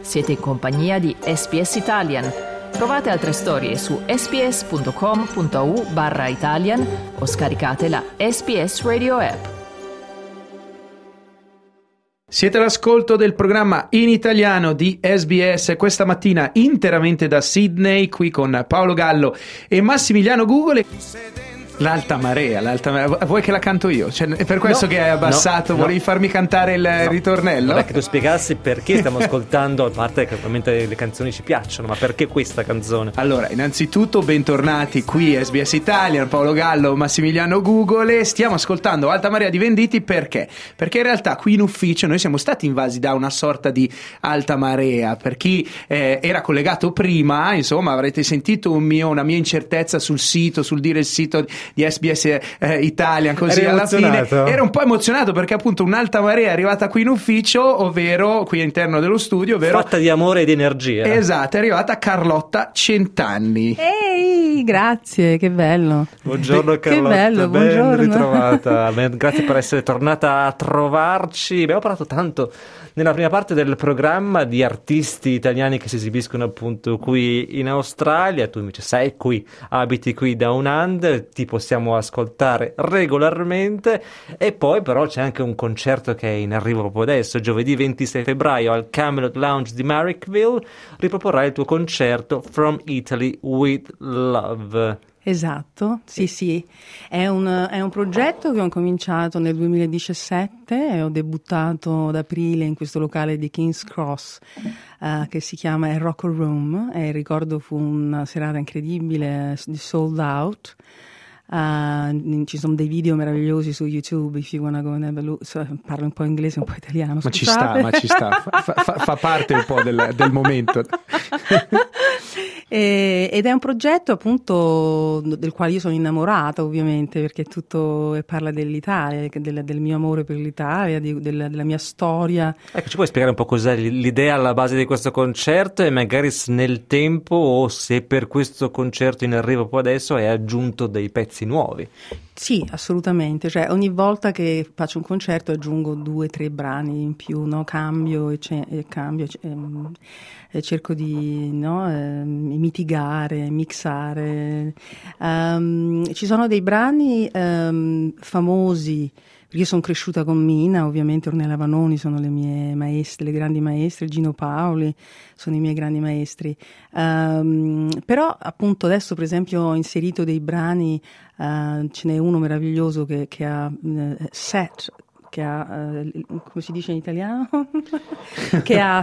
Siete in compagnia di SBS Italian. Trovate altre storie su sbs.com.au/Italian o scaricate la SBS Radio app. Siete all'ascolto del programma in italiano di SBS, questa mattina interamente da Sydney, qui con Paolo Gallo e Massimiliano Gugole. L'alta marea, vuoi che la canto io? Cioè, è per questo che hai abbassato, volevi farmi cantare il ritornello? Vorrei che tu spiegassi perché stiamo ascoltando, a parte che ovviamente le canzoni ci piacciono, ma perché questa canzone? Allora, innanzitutto bentornati qui a SBS Italian, Paolo Gallo, Massimiliano Gugole. Stiamo ascoltando Alta Marea di Venditti perché? Perché in realtà qui in ufficio noi siamo stati invasi da una sorta di alta marea. Per chi era collegato prima, insomma, avrete sentito una mia incertezza sul sito, sul dire il sito di SBS Italian, così alla fine ero un po' emozionato perché appunto un'alta marea è arrivata qui in ufficio, ovvero qui all'interno dello studio, ovvero fatta di amore e di energia. Esatto, è arrivata Carlotta Centanni. Ehi, grazie, che bello. Buongiorno Carlotta, che bello, ben buongiorno. ritrovata. Grazie per essere tornata a trovarci. Abbiamo parlato tanto nella prima parte del programma di artisti italiani che si esibiscono appunto qui in Australia. Tu invece sei qui, abiti qui Down Under, ti possiamo ascoltare regolarmente. E poi però c'è anche un concerto che è in arrivo proprio adesso, giovedì 26 febbraio al Camelot Lounge di Marrickville. Riproporrai il tuo concerto From Italy with Love. Esatto, sì, è un progetto che ho cominciato nel 2017 e ho debuttato ad aprile in questo locale di King's Cross che si chiama Rock Room, e ricordo fu una serata incredibile, di sold out. Ci sono dei video meravigliosi su YouTube, if you wanna go and have a look. Parlo un po' inglese, un po' italiano, scusate. Ma ci sta, fa parte un po' del momento. Ed è un progetto appunto del quale io sono innamorata, ovviamente, perché tutto parla dell'Italia, del mio amore per l'Italia, della mia storia. Ecco, ci puoi spiegare un po' cos'è l'idea alla base di questo concerto e magari nel tempo, o se per questo concerto in arrivo poi adesso hai aggiunto dei pezzi nuovi? Sì, assolutamente, cioè ogni volta che faccio un concerto aggiungo 2 o 3 brani in più, no? Cambio e cerco di mitigare, mixare. Ci sono dei brani famosi, perché io sono cresciuta con Mina, ovviamente Ornella Vanoni sono le mie maestre, le grandi maestre, Gino Paoli sono i miei grandi maestri, però appunto adesso per esempio ho inserito dei brani, ce n'è uno meraviglioso che ha set, che ha, come si dice in italiano? Che ha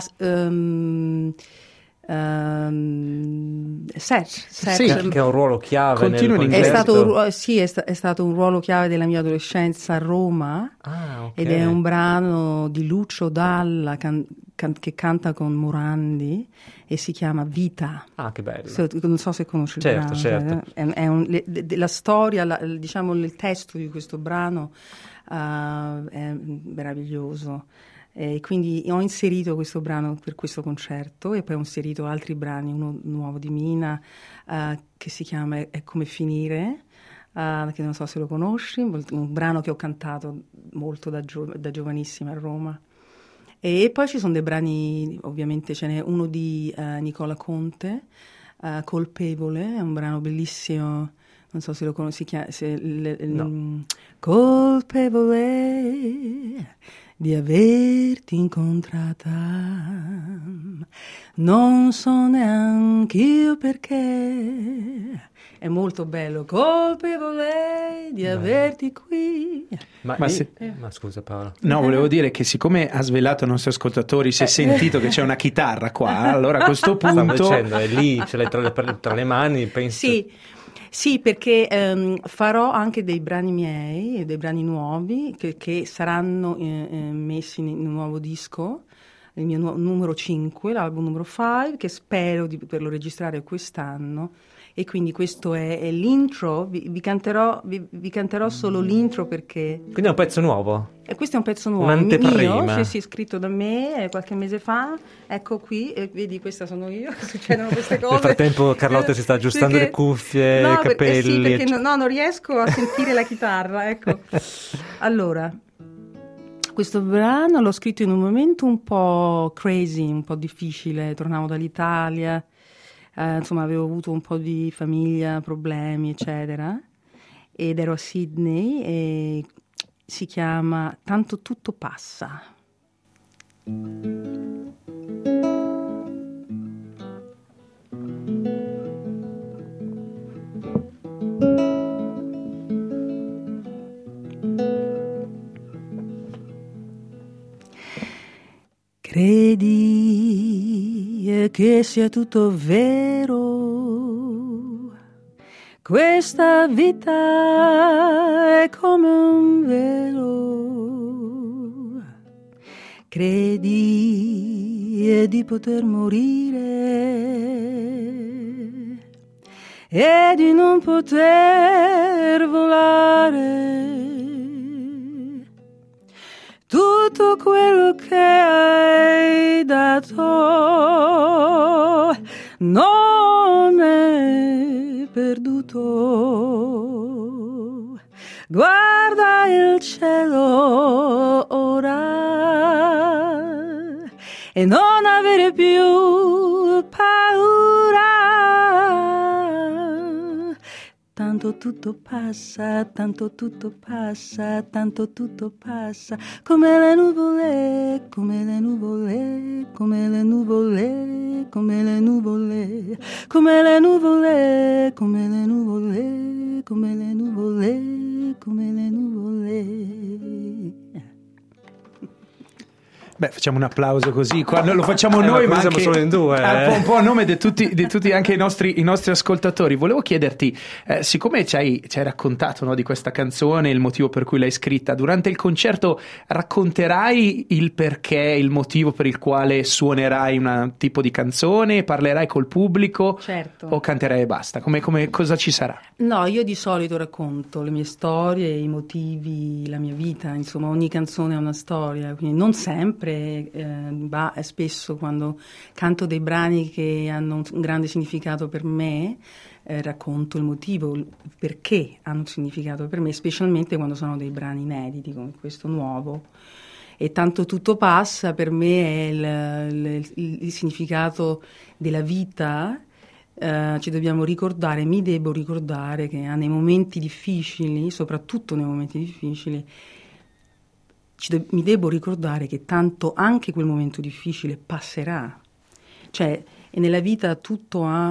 set, Sì, che è un ruolo chiave. Continua in nel inglese. È stato un ruolo chiave della mia adolescenza a Roma. Okay. Ed è un brano di Lucio Dalla che canta con Morandi e si chiama Vita. Ah, che bello. Non so se conosci il brano. Certo. La storia, diciamo il testo di questo brano è meraviglioso. E quindi ho inserito questo brano per questo concerto e poi ho inserito altri brani, uno nuovo di Mina che si chiama È come finire, che non so se lo conosci, un brano che ho cantato molto da giovanissima a Roma. E poi ci sono dei brani, ovviamente ce n'è uno di Nicola Conte, Colpevole, è un brano bellissimo, non so se lo conosci, no. Colpevole di averti incontrata, non so neanche io perché, è molto bello, colpevole di averti qui. Ma scusa Paolo. No, volevo dire che siccome ha svelato ai nostri ascoltatori, si è sentito che c'è una chitarra qua, allora a questo punto... Stavo dicendo, è lì, ce l'hai tra le mani, penso... Sì, perché farò anche dei brani miei, dei brani nuovi che saranno messi in un nuovo disco, il mio numero 5, l'album numero 5, che spero di poterlo registrare quest'anno. E quindi questo è l'intro, vi canterò solo l'intro perché... Quindi è un pezzo nuovo? E questo è un pezzo nuovo, un'anteprima. mio, sì, scritto da me qualche mese fa, ecco qui, e vedi, questa sono io, succedono queste cose. Nel frattempo Carlotta si sta aggiustando le cuffie, i capelli. Perché non riesco a sentire la chitarra, ecco. Allora, Questo brano l'ho scritto in un momento un po' crazy, un po' difficile. Tornavo dall'Italia, insomma avevo avuto un po' di famiglia, problemi, eccetera, ed ero a Sydney e si chiama Tanto tutto passa. Credi che sia tutto vero? Questa vita è come un velo. Credi di poter morire e di non poter volare. Tutto quello che hai dato non è perduto. Guarda il cielo ora e non avere più paura. Tanto tutto passa, tanto tutto passa, tanto tutto passa, come le nuvole, come le nuvole, come le nuvole, come le nuvole, come le nuvole, come le nuvole, come le nuvole, come le nuvole. Beh, facciamo un applauso così, quando lo facciamo noi, ma siamo anche solo in due. un po' a nome di tutti anche i nostri ascoltatori. Volevo chiederti, siccome ci hai raccontato, no, di questa canzone, il motivo per cui l'hai scritta, durante il concerto racconterai il perché, il motivo per il quale suonerai un tipo di canzone, parlerai col pubblico? Certo. O canterai e basta? Cosa ci sarà? No, io di solito racconto le mie storie, i motivi, la mia vita, insomma ogni canzone ha una storia, quindi non sempre, spesso quando canto dei brani che hanno un grande significato per me, racconto il motivo, il perché hanno significato per me, specialmente quando sono dei brani inediti come questo nuovo. E Tanto tutto passa per me è il significato della vita. Ci dobbiamo ricordare, mi devo ricordare che nei momenti difficili, soprattutto nei momenti difficili, mi devo ricordare che tanto anche quel momento difficile passerà. Cioè, e nella vita tutto ha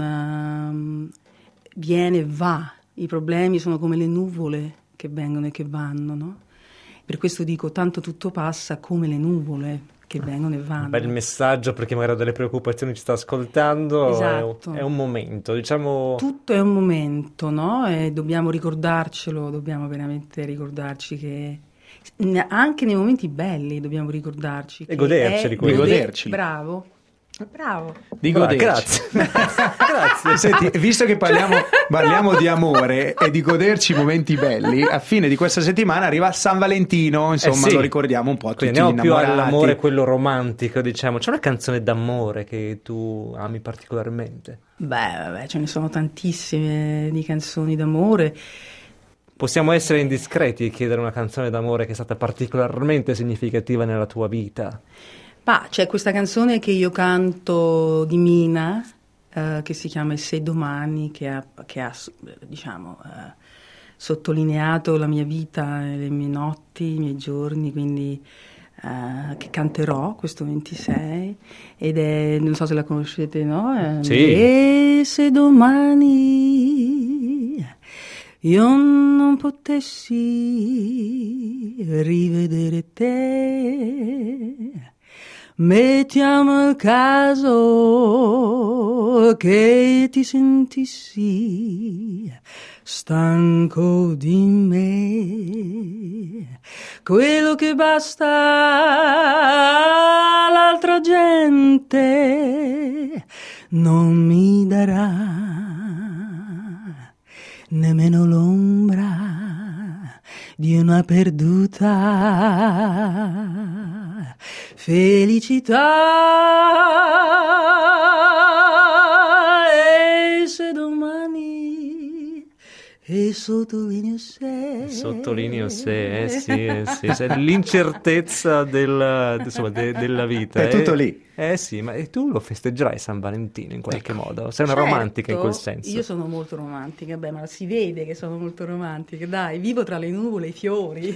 viene e va. I problemi sono come le nuvole che vengono e che vanno, no? Per questo dico, tanto tutto passa come le nuvole che vengono e vanno. Un bel messaggio per chi magari ha delle preoccupazioni, ci sta ascoltando. Esatto. È un momento, diciamo. Tutto è un momento, no? E dobbiamo ricordarcelo, dobbiamo veramente ricordarci che anche nei momenti belli dobbiamo ricordarci E goderceli, quindi. Goderci. Bravo. Di goderci. Grazie. Grazie. Senti, visto che parliamo di amore e di goderci i momenti belli, a fine di questa settimana arriva San Valentino, insomma, sì. Lo ricordiamo un po' a tutti Quindi gli andiamo più innamorati. all'amore, quello romantico, diciamo. C'è una canzone d'amore che tu ami particolarmente? Beh, ce ne sono tantissime di canzoni d'amore. Possiamo essere indiscreti e chiedere una canzone d'amore che è stata particolarmente significativa nella tua vita? C'è questa canzone che io canto di Mina, che si chiama E se domani, che ha diciamo, sottolineato la mia vita, le mie notti, i miei giorni, quindi che canterò questo 26, ed è, non so se la conoscete, no? Sì. E se domani io non potessi rivedere te, mettiamo il caso che ti sentissi stanco di me, quello che basta l'altra gente non mi darà, nemmeno l'ombra di una perduta felicità. E e sottolineo se. Sottolineo se, sì, se l'incertezza della vita. È tutto lì. Sì, ma e tu lo festeggerai San Valentino in qualche modo? Sei una Certo, romantica in quel senso? Io sono molto romantica, beh, ma si vede che sono molto romantica, dai, vivo tra le nuvole e i fiori.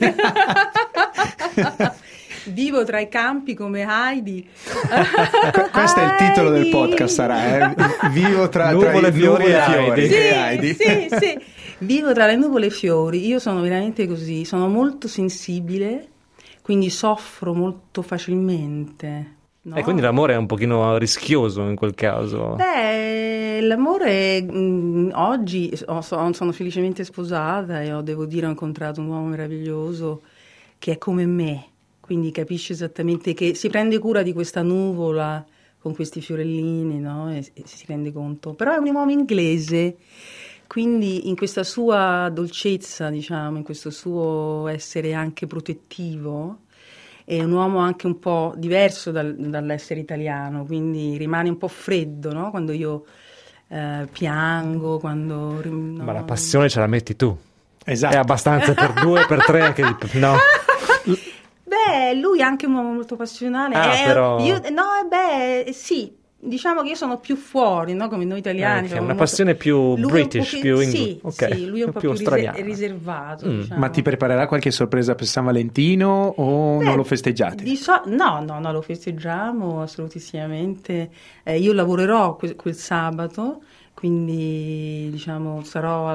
Vivo tra i campi come Heidi. Questo è il titolo del podcast, sarà Vivo tra nuvole, i fiori e Heidi. Sì, Heidi. sì. Vivo tra le nuvole e i fiori. Io sono veramente così, sono molto sensibile, quindi soffro molto facilmente. No? E quindi l'amore è un pochino rischioso in quel caso. Beh, l'amore oggi sono felicemente sposata e devo dire ho incontrato un uomo meraviglioso che è come me, quindi capisce esattamente che si prende cura di questa nuvola con questi fiorellini, no? E si rende conto. Però è un uomo inglese, quindi in questa sua dolcezza, diciamo, in questo suo essere anche protettivo, è un uomo anche un po' diverso dall'essere italiano, quindi rimane un po' freddo, no? Quando io piango, quando... No. Ma la passione ce la metti tu. Esatto. È abbastanza per 2, per 3, anche di più. No. Beh, lui è anche un uomo molto passionale. Però... sì, diciamo che io sono più fuori, no? Come noi italiani. Okay, una passione più British, più sì, okay. Sì, lui è un po' più riservato. Diciamo. Ma ti preparerà qualche sorpresa per San Valentino o non lo festeggiate? No, lo festeggiamo assolutissimamente. Io lavorerò quel sabato, quindi diciamo sarò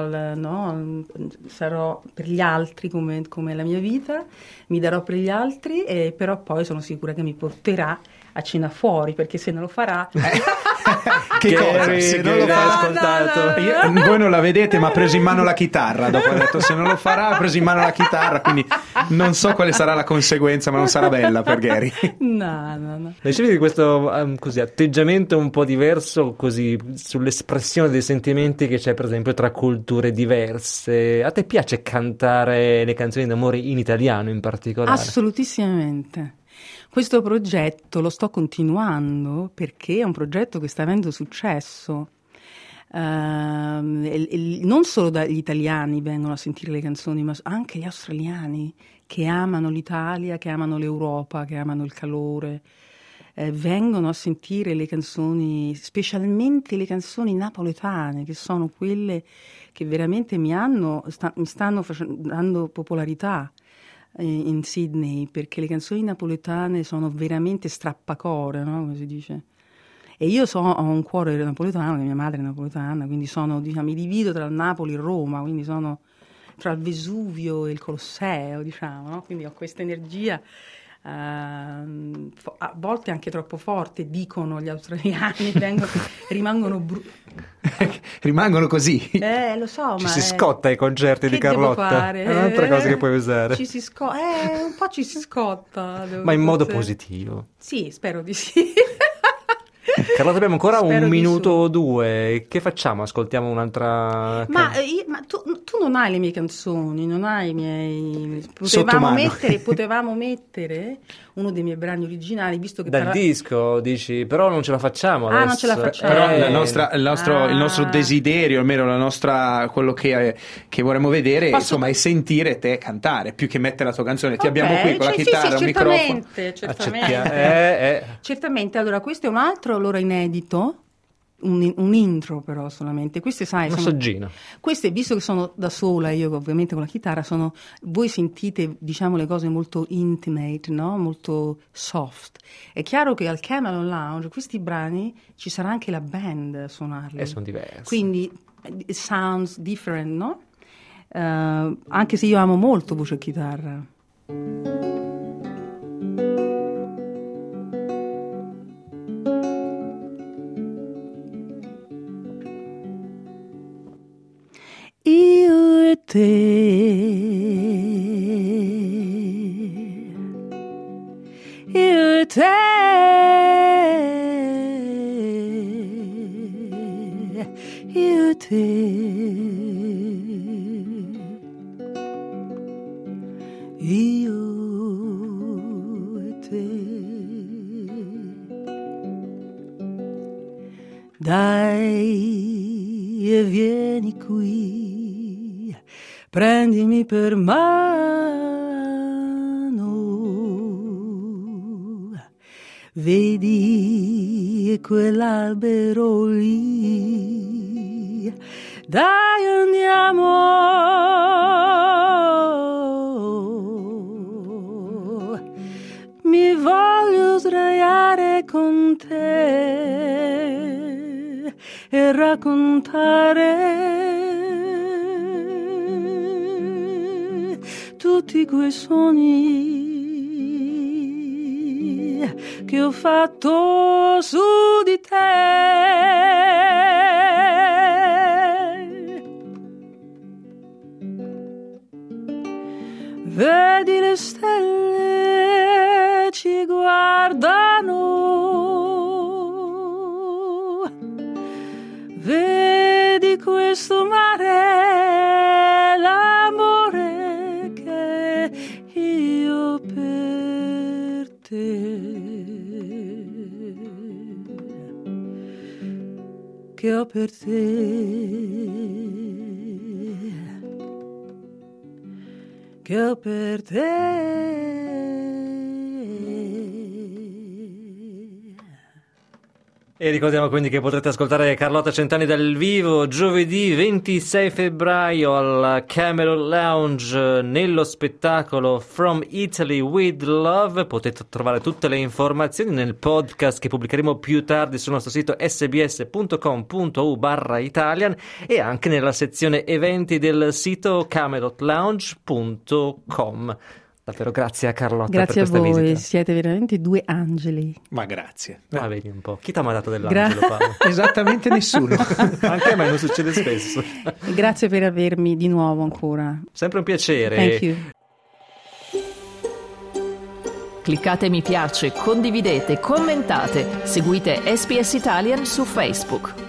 per gli altri come la mia vita, mi darò per gli altri, però poi sono sicura che mi porterà a cena fuori, perché se non lo farà... Che cosa? Se non lo fa, ascoltato. Voi non la vedete, ma ha preso in mano la chitarra. Dopo ha detto se non lo farà, ha preso in mano la chitarra, quindi non so quale sarà la conseguenza, ma non sarà bella per Gary. No. Dicevi di questo così, atteggiamento un po' diverso così sull'espressione dei sentimenti che c'è per esempio tra culture diverse. A te piace cantare le canzoni d'amore in italiano in particolare? Assolutissimamente. Questo progetto lo sto continuando perché è un progetto che sta avendo successo. Non solo gli italiani vengono a sentire le canzoni, ma anche gli australiani che amano l'Italia, che amano l'Europa, che amano il calore. Vengono a sentire le canzoni, specialmente le canzoni napoletane, che sono quelle che veramente mi stanno dando popolarità in Sydney, perché le canzoni napoletane sono veramente strappacore, no? Come si dice. E io ho un cuore napoletano, mia madre è napoletana, quindi mi divido tra Napoli e Roma, quindi sono tra il Vesuvio e il Colosseo, diciamo, no? Quindi ho questa energia a volte anche troppo forte, dicono gli australiani, rimangono così. Lo so, ci ma si scotta ai concerti di Carlotta. È un'altra cosa che puoi usare. Un po' ci si scotta. Ma in modo positivo. Sì, spero di sì. Carlotta, abbiamo ancora Spero un minuto su. o due. Che facciamo? Ascoltiamo un'altra Ma tu non hai le mie canzoni, non hai i miei... Sottomano. Potevamo mettere uno dei miei brani originali, visto che... Dal disco, dici, però non ce la facciamo adesso. Non ce la facciamo. Però il nostro desiderio, almeno quello che vorremmo vedere, insomma, è sentire te cantare, più che mettere la tua canzone. Ti abbiamo qui con la chitarra, un microfono. Certamente. Allora, questo è un altro, inedito. Un intro però solamente. Queste, sai, assaggino. Queste, visto che sono da sola, io ovviamente con la chitarra, voi sentite, diciamo, le cose molto intimate, no? Molto soft. È chiaro che al Camelot Lounge questi brani ci sarà anche la band a suonarli. E sono diversi. Quindi it sounds different, no? Anche se io amo molto voce e chitarra. Io e te, io e te, io e te, io e te. Dai e vieni qui prendimi per mano, vedi quell'albero lì, dai andiamo, mi voglio sdraiare con te e raccontare tutti quei sogni che ho fatto su di te. Vedi le stelle ci guardano, vedi questo mare, l'amore che io per te, che ho per te, che ho per te. E ricordiamo quindi che potrete ascoltare Carlotta Centani dal vivo giovedì 26 febbraio al Camelot Lounge nello spettacolo From Italy with Love. Potete trovare tutte le informazioni nel podcast che pubblicheremo più tardi sul nostro sito sbs.com.u/Italian e anche nella sezione eventi del sito camelotlounge.com. Davvero grazie a Carlotta Grazie per questa a voi, visita. siete veramente due angeli. Ma grazie. Ma vedi un po', chi ti ha mandato dell'angelo, Paolo? Esattamente nessuno. Anche a me non succede spesso. Grazie per avermi di nuovo ancora. Sempre un piacere. Thank you. Cliccate mi piace, condividete, commentate, seguite SBS Italian su Facebook.